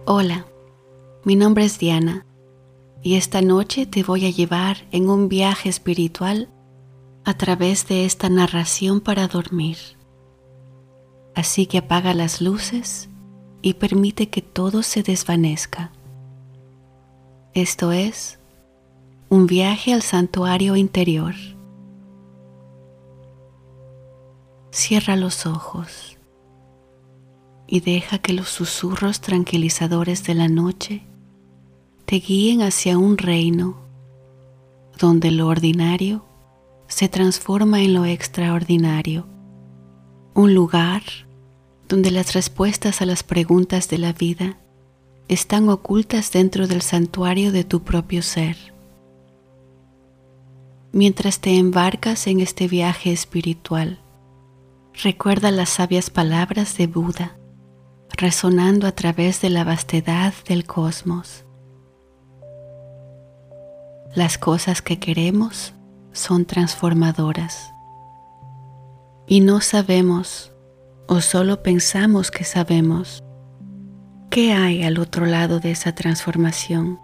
Hola, mi nombre es Diana y esta noche te voy a llevar en un viaje espiritual a través de esta narración para dormir. Así que apaga las luces y permite que todo se desvanezca. Esto es un viaje al santuario interior. Cierra los ojos y deja que los susurros tranquilizadores de la noche te guíen hacia un reino donde lo ordinario se transforma en lo extraordinario, un lugar donde las respuestas a las preguntas de la vida están ocultas dentro del santuario de tu propio ser. Mientras te embarcas en este viaje espiritual, recuerda las sabias palabras de Buda resonando a través de la vastedad del cosmos. Las cosas que queremos son transformadoras y no sabemos o solo pensamos que sabemos qué hay al otro lado de esa transformación.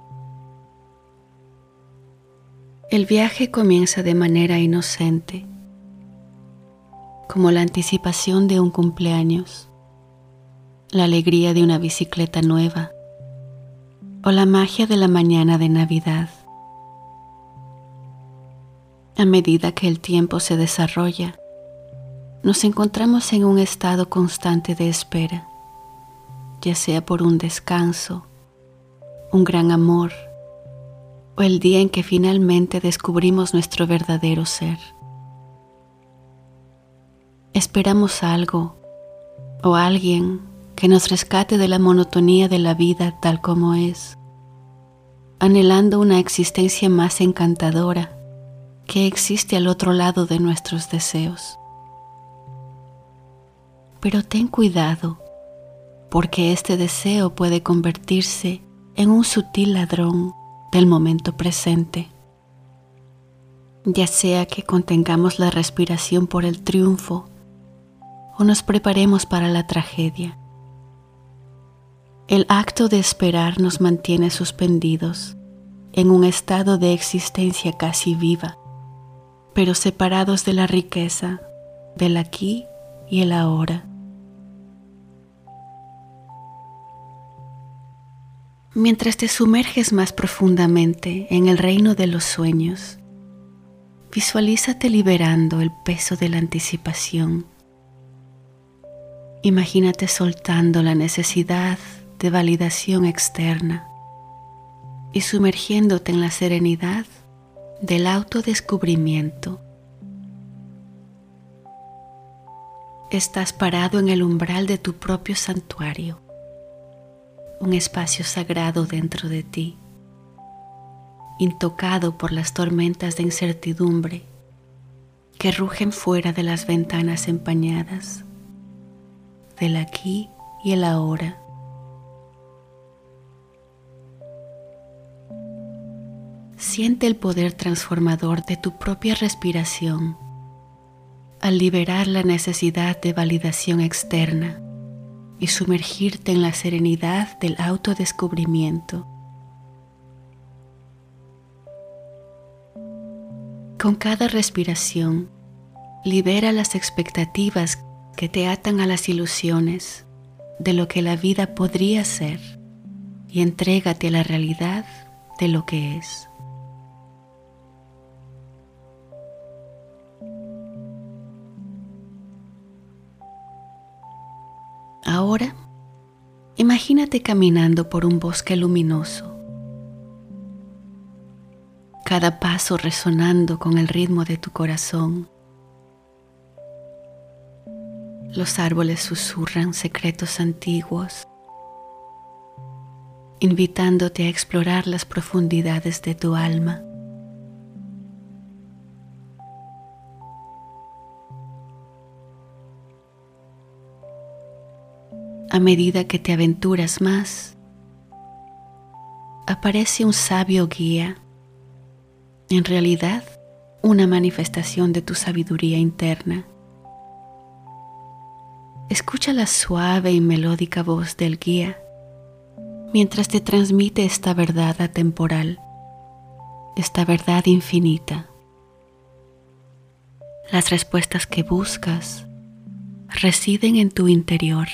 El viaje comienza de manera inocente, como la anticipación de un cumpleaños, la alegría de una bicicleta nueva o la magia de la mañana de Navidad. A medida que el tiempo se desarrolla, nos encontramos en un estado constante de espera, ya sea por un descanso, un gran amor o el día en que finalmente descubrimos nuestro verdadero ser. Esperamos algo o alguien que nos rescate de la monotonía de la vida tal como es, anhelando una existencia más encantadora que existe al otro lado de nuestros deseos. Pero ten cuidado, porque este deseo puede convertirse en un sutil ladrón del momento presente, ya sea que contengamos la respiración por el triunfo o nos preparemos para la tragedia. El acto de esperar nos mantiene suspendidos en un estado de existencia casi viva, pero separados de la riqueza del aquí y el ahora. Mientras te sumerges más profundamente en el reino de los sueños, visualízate liberando el peso de la anticipación. Imagínate soltando la necesidad de validación externa y sumergiéndote en la serenidad del autodescubrimiento. Estás parado en el umbral de tu propio santuario, un espacio sagrado dentro de ti, intocado por las tormentas de incertidumbre que rugen fuera de las ventanas empañadas, del aquí y el ahora. Siente el poder transformador de tu propia respiración al liberar la necesidad de validación externa y sumergirte en la serenidad del autodescubrimiento. Con cada respiración, libera las expectativas que te atan a las ilusiones de lo que la vida podría ser y entrégate a la realidad de lo que es. Ahora, imagínate caminando por un bosque luminoso, cada paso resonando con el ritmo de tu corazón. Los árboles susurran secretos antiguos, invitándote a explorar las profundidades de tu alma. A medida que te aventuras más, aparece un sabio guía, en realidad una manifestación de tu sabiduría interna. Escucha la suave y melódica voz del guía, mientras te transmite esta verdad atemporal, esta verdad infinita. Las respuestas que buscas residen en tu interior.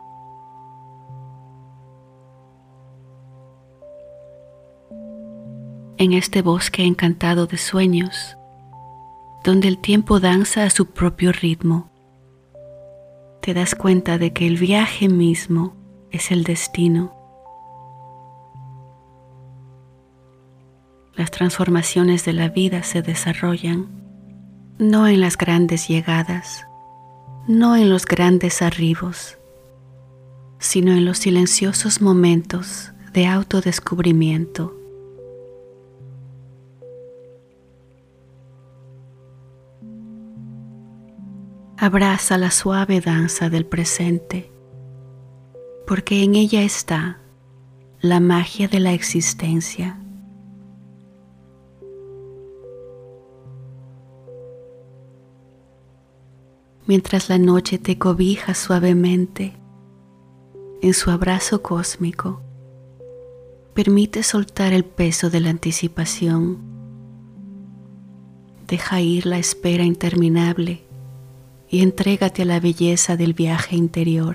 En este bosque encantado de sueños, donde el tiempo danza a su propio ritmo, te das cuenta de que el viaje mismo es el destino. Las transformaciones de la vida se desarrollan no en las grandes llegadas, no en los grandes arribos, sino en los silenciosos momentos de autodescubrimiento. Abraza la suave danza del presente, porque en ella está la magia de la existencia. Mientras la noche te cobija suavemente en su abrazo cósmico, permite soltar el peso de la anticipación. Deja ir la espera interminable y entrégate a la belleza del viaje interior.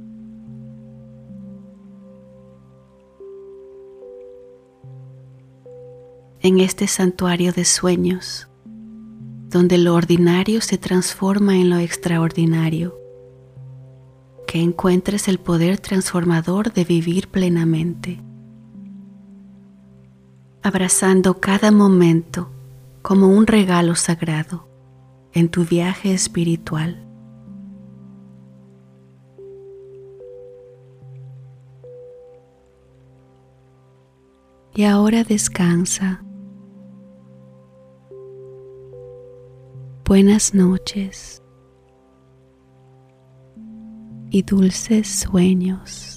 En este santuario de sueños, donde lo ordinario se transforma en lo extraordinario, que encuentres el poder transformador de vivir plenamente, abrazando cada momento como un regalo sagrado en tu viaje espiritual. Y ahora descansa. Buenas noches y dulces sueños.